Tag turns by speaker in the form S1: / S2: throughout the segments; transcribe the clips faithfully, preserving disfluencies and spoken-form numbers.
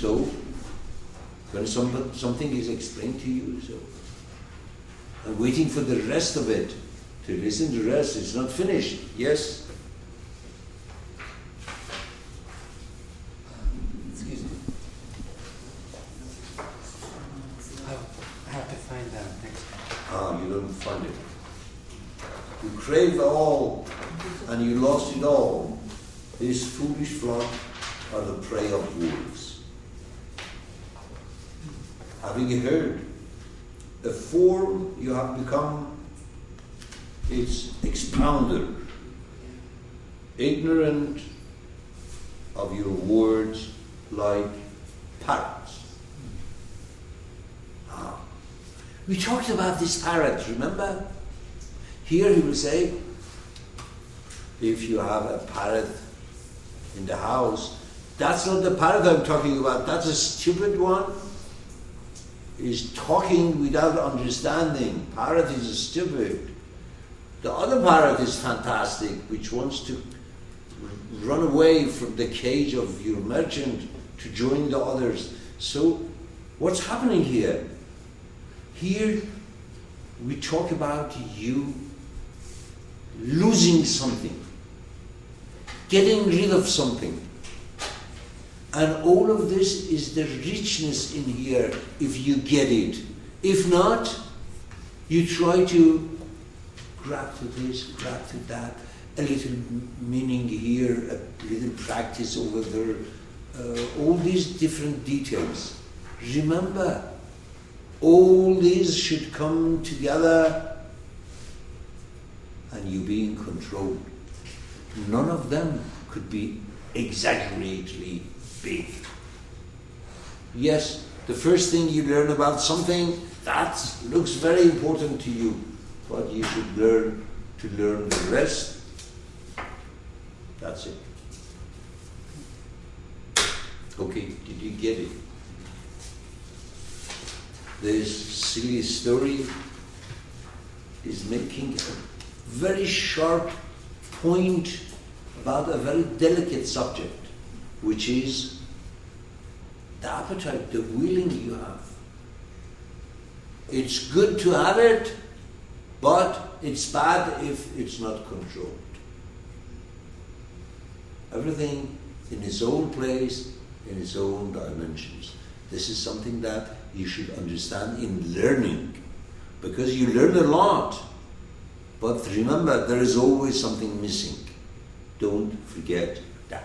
S1: So, when some, something is explained to you, so I'm waiting for the rest of it. To listen to the rest, it's not finished. Yes?
S2: Excuse me. I have to find that next.
S1: Ah, you don't find it. You crave all, and you lost it all. This foolish flock are the prey of wolves. Having heard the form you have become its expounder, ignorant of your words like parrots. Ah. We talked about this parrot, remember? Here he will say, if you have a parrot in the house, that's not the parrot I'm talking about, that's a stupid one. Is talking without understanding. Parrot is stupid. The other parrot is fantastic, which wants to run away from the cage of your merchant to join the others. So, what's happening here? Here, we talk about you losing something, getting rid of something. And all of this is the richness in here if you get it. If not, you try to grab to this, grab to that, a little meaning here, a little practice over there, uh, all these different details. Remember, all these should come together and you be in control. None of them could be exaggeratedly big. Yes, the first thing you learn about something, that looks very important to you, but you should learn to learn the rest. That's it. Okay, did you get it? This silly story is making a very sharp point about a very delicate subject, which is the appetite, the willing you have. It's good to have it, but it's bad if it's not controlled. Everything in its own place, in its own dimensions. This is something that you should understand in learning, because you learn a lot, but remember, there is always something missing. Don't forget that.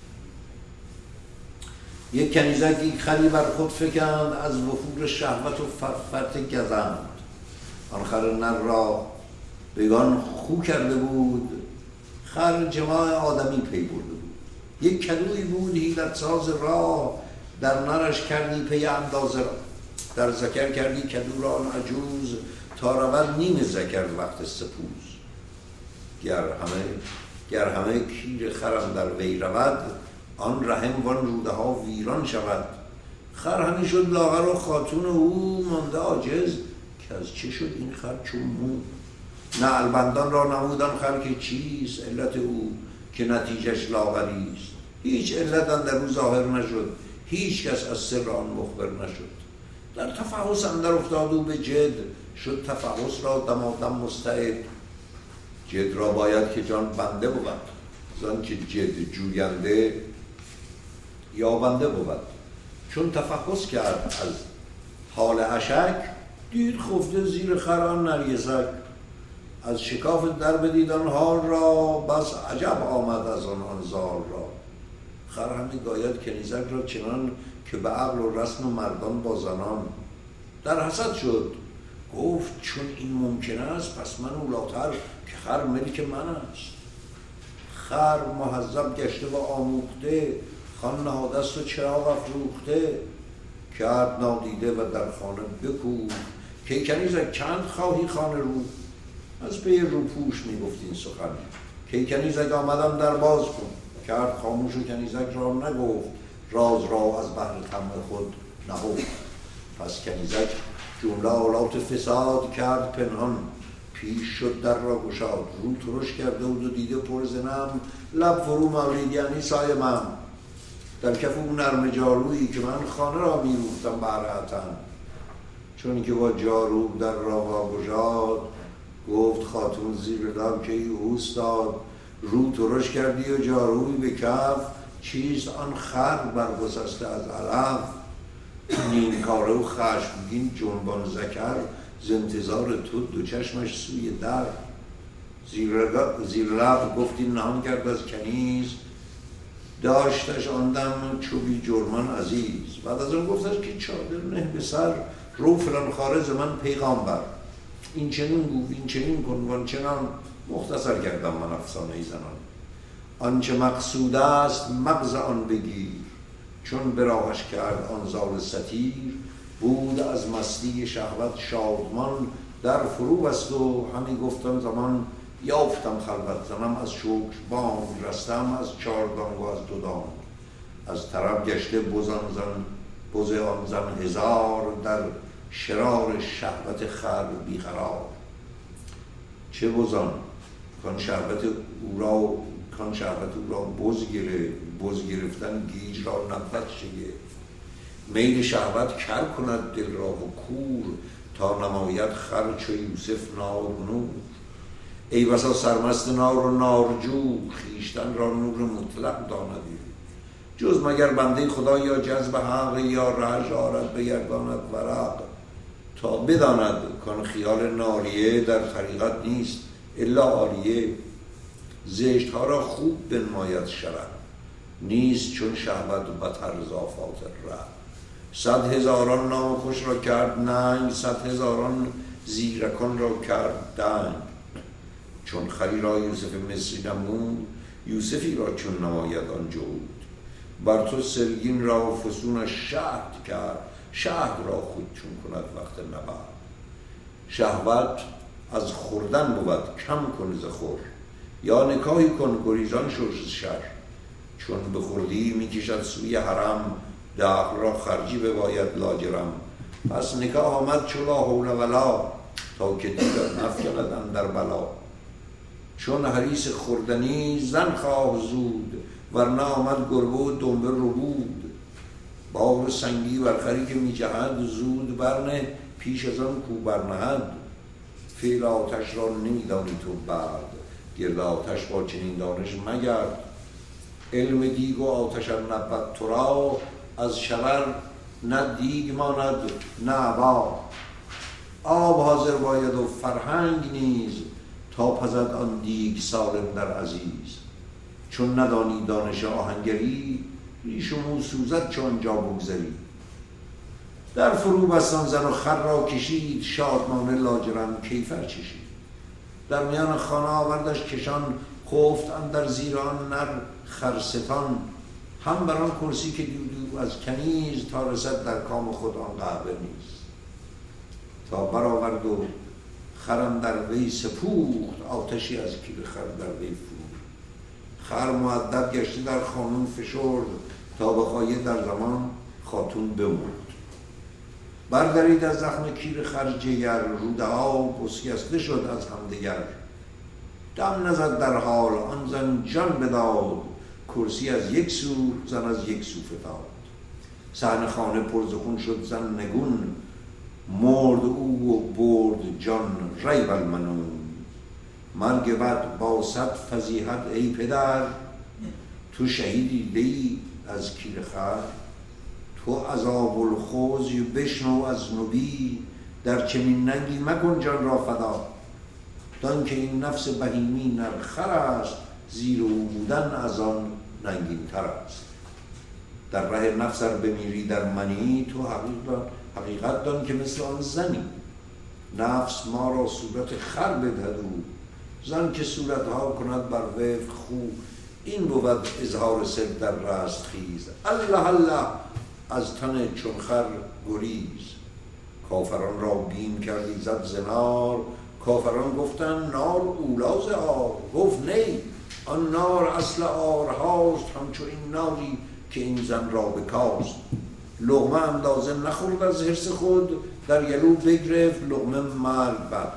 S1: یک کنیزکی خری بر خود فکند از وفور شهوت و فرفرت گزند. آن خر نر را بگان خو کرده بود، خر جماع آدمی پی برده بود. یک کدوی بود حیلت ساز راه، در نرش کردی پی اندازه را. در ذکر کردی کدو را آن عجوز، تا رود نیم ذکر وقت سپوز. گر همه گر همه کیر خرم در وی رود، آن رحم وان روده ها ویران شود. خر همی شد لاغر و خاتون او، مانده عاجز که از چه شد این خر چون مو. نه البندان را نمودان خر که چیست، علت او که نتیجش لاغریست. هیچ علت اندر او ظاهر نشد، هیچ کس از سر آن مخبر نشد. در تفحص اندر افتاد او به جد، شد تفحص را دمادم مستعد. جد را باید که جان بنده بود، زان که جد جوینده یا بنده بود. چون تفحص کرد از حال اشک، دید خفته زیر خران نریزک. از شکاف در بدید آن حال را، بس عجب آمد از آن آن زال را. خر همی گاید کنیزک را چنان، که به عقل و رسم و مردان با زنان. در حسد شد گفت چون این ممکن است، پس من اولاتر که خر ملک من است. خر مهذب گشته و آموخته، خوان نهاده است و چراغ افروخته. کرد نادیده و در خانه بکوفت، که کنیزک چند خواهی خانه رو. از پی روپوش می گفت این سخن، که کنیزک آمدم در باز کن. کرد خاموش و کنیزک را نگفت، راز را از بحر طمع خود نهفت. پس کنیزک جمله آلات فساد کرد پنهان، پیش شد در را گشاد. رو ترش کرده بود و دیده پر ز نم، لب فرو مالید یعنی سایه من. در کف اون نرم جارویی که من خانه را میروختم برهتن، چون که با جارو در را واگشاد، گفت خاتون زیر لب که ای اوستاد، رو ترش کردی و جاروی به کف، چیست آن خر برگسسته از علف، نیم کاره و خشمگین جنبان ذکر، ز انتظار تو دو چشمش سوی در، زیر لب گفتی نهان کرد از کنیز، داشتش آن دم چوبی جرمان عزیز. بعد از اون گفتش که چادر نه به سر، رو فلان خارج من پیغام بر، این چنین گفت این چنین کن وان چنان، مختصر کردم من افسانه زنان. آنچه مقصود است مغز آن بگیر، چون به راهش کرد آن زال ستیر، بود از مستی شهوت شادمان، در فرو بست و همی گفتم زمان، یافتم خلوت زنم از شکر بام، رستم از چاردانگ و از دودام، از طرب گشته بزان زن بز آن زن هزار، در شرار شهوت خر بیقرار. چه بزان کان شهوت او را کان شهوت او را بز گرفت، بز گرفتن گیج را نبود شگفت، میل شهوت کر کند دل را و کور، تا نماید خر چو یوسف نار نور. ای بسا سرمست نار و نارجو، خویشتن را نور مطلق داندی، جز مگر بنده خدا یا جذب حق، یا رهش آرد بگرداند ورق، تا بداند کان خیال ناریه، در طریقت نیست الا عالیه. زشت ها را خوب بنماید شرع، نیست چون شهوت بتر ز آفات ره. صد هزاران نام خوش را کرد ننگ، صد هزاران زیرکان را کرد دنگ. چون خری را یوسف مصری نمود، یوسفی را چون نماید آن جود. بر تو سرگین را فسونش شهد کرد، شهد را خود چون کند وقت نبرد. شهوت از خوردن بود کم کن ز خور، یا نکاحی کن گریزان شو شر. چون بخوردی میکشد سوی حرم، دخل را خرجی بباید لاجرم. پس نکاح آمد چو لا حول ولا، تا که دیگر نفکند اندر بلا. چون حریص خوردنی زن خواه زود، ورنه آمد گربه و دنبه ربود. بار سنگی بر خری که می جهد، زود برنه پیش از آن کو برنهد. فعل آتش را نمی دانی تو بعد، گرد آتش با چنین دانش مگرد. علم دیگ و آتش ار نبود تو را، از شرر نه دیگ ماند نه عبا. آب حاضر باید و فرهنگ نیز، تا پزد آن دیگ سالم در عزیز. چون ندانی دانش آهنگری، ریش و مو سوزد چون آنجا بگذری. در فرو بستان زن و خر را کشید، شادمانه لاجرم کیفر چشید. در میان خانه آوردش کشان، خفت اندر زیر آن نر خرستان. هم بر آن کرسی که دیدو از کنیز، تا رسد در کام خود آن قهوه نیست. تا برآورد و خرم در وی سپوخت، آتشی از کیر خر در وی فروخت. خر مؤدب گشته در خانون فشرد، تا بخواهی در زمان خاتون بمرد. بردرید از زخم کیر خر جگر، روده ها بسکسته شد از همدیگر. دم نزد در حال آن زن جان بداد، کرسی از یک سو زن از یک سو فتاد. صحن خانه پر ز خون شد زن نگون، مرد او و برد جان ریب المنون. مرگ بد با صد فضیحت ای پدر، تو شهیدی دی از کیر خر. تو عذاب الخوض بشنو از نبی، در چنین ننگی مکن جان را فدا. دان که این نفس بهیمی نر خر است، زیر او بودن از آن ننگین تر است. در ره نفس ار بمیری در منی، تو حقیقت حقیقت دان که مثل آن زنی. نفس ما را صورت خر بدهدو، زن که صورتها کند بر وفق خو. این بود اظهار سر در رستخیز، الله الله از تن چون خر گریز. کافران را بیم کردی زد زنار، کافران گفتن نار اولاز آر. گفت نی آن نار اصل آرهاست، همچو این ناری که این زن را بکاست. لقمه اندازه نخورد از حرص خود، در گلو بگرفت لقمه مرگ بر.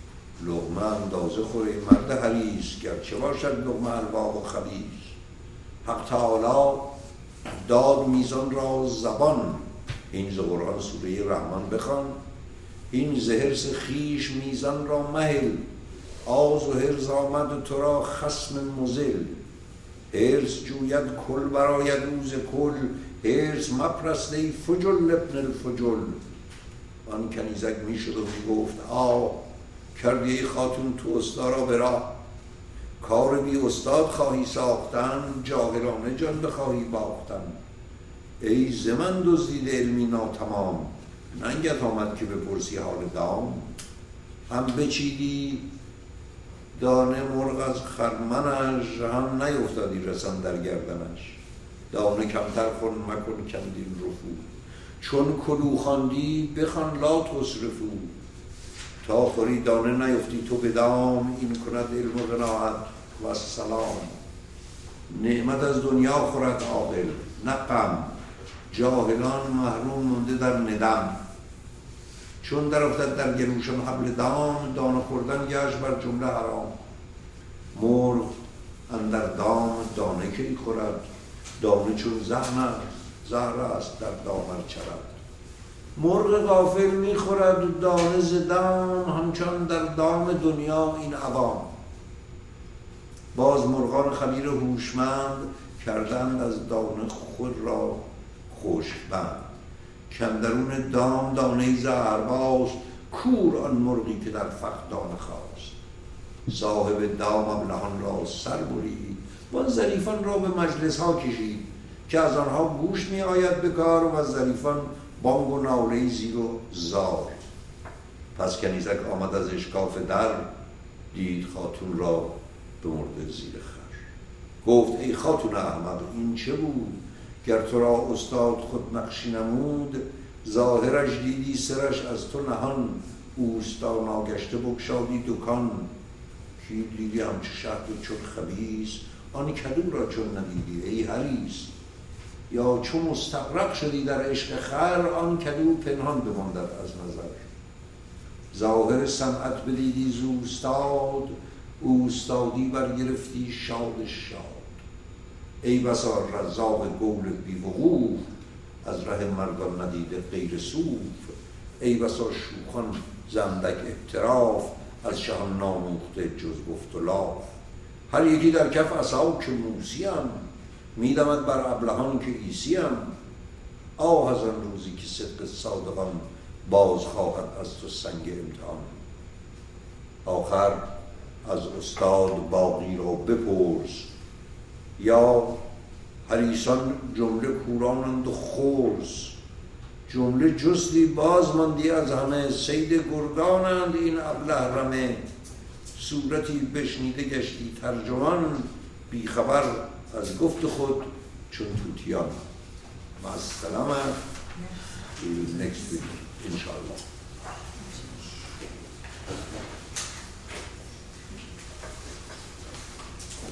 S1: لقمه اندازه خوری مرد حریص، گرچه باشد لقمه حلوا و خبیث. حق تعالی داد میزان را زبان، این ز قرآن سوره رحمان بخوان. این ز حرص خویش میزان را مهل، آز و حرص آمد تو را خصم مضل. حرص جوید کل براید روز کل، حرص مپرست ای فجل ابن الفجل. آن کنیزک میشد و میگفت آه، کردی ای خاتون تو استا را براه. کار بی استاد خواهی ساختن، جاهلانه جان بخواهی باختن. ای ز من دزدیده علمی ناتمام، ننگت آمد که بپرسی حال دام. هم بچیدی دانه مرغ از خرمنش، هم نیفتادی رسن در گردنش. دانه کمتر خون مکن کندین رفو، چون کلو خواندی بخوان لا تصرفو. تا خوری دانه نیفتی تو بدام، این کند علم و قناعت و السلام. نعمت از دنیا خورد عاقل نه غم، جاهلان محروم مونده در ندم. چون در افتد در گلوشان حبل دام، دانه خوردن گشت بر جمله حرام. مرغ اندر دام دانه کی خورد، دانه چون زهر است، زهر است در دامر چرد. مرغ غافل میخورد دانه ز دام، همچون در دام دنیا این عوام. باز مرغان خبیر هوشمند، کردند از دانه خود را خشک بند. کاندرون دام دانه زهرباز، کور آن مرغی که در فخ دانه خواست. صاحب دام ابلهان را سر برید، وان ظریفان را به مجلس ها کشید. که از آنها گوش می آید به کار، و از ظریفان بانگ و ناله زیر و زار. پس کنیزک آمد از اشکاف در، دید خاتون را بمرده زیر خر. گفت ای خاتون احمق این چه بود، گر تو را استاد خود نقشی نمود. ظاهرش دیدی سرش از تو نهان، اوستا ناگشته بگشادی دکان. کی دیدی همچه شهد چون خبیث، آن کدو را چون ندیدی ای حریص. یا چون مستغرق شدی در عشق خر، آن کدو پنهان بماندد از نظر. ظاهر صنعت بدیدی ز اوستاد، اوستادی برگرفتی شاد شاد. ای بسا رزاق قول بی وقوف، از ره مردان ندیده غیر صوف. ای بسا شوخان زندک اعتراف، از شهان ناموخته جز گفت و لاف. هر یکی در کف عصا که موسیم، میدمد بر ابلهان که عیسیم. آه از آن روزی که صدق صادقان، باز خواهد از تو سنگ امتحان. آخر از استاد باقی را بپرس، یا حریصان جمله کورانند و خرس. جمله جستی باز ماندی از همه، صید گرگانند این ابله رمه. صورتی بشنیده گشتی ترجمان، بیخبر از گفت خود چون توتیان. مع السلامه. next week, inshallah.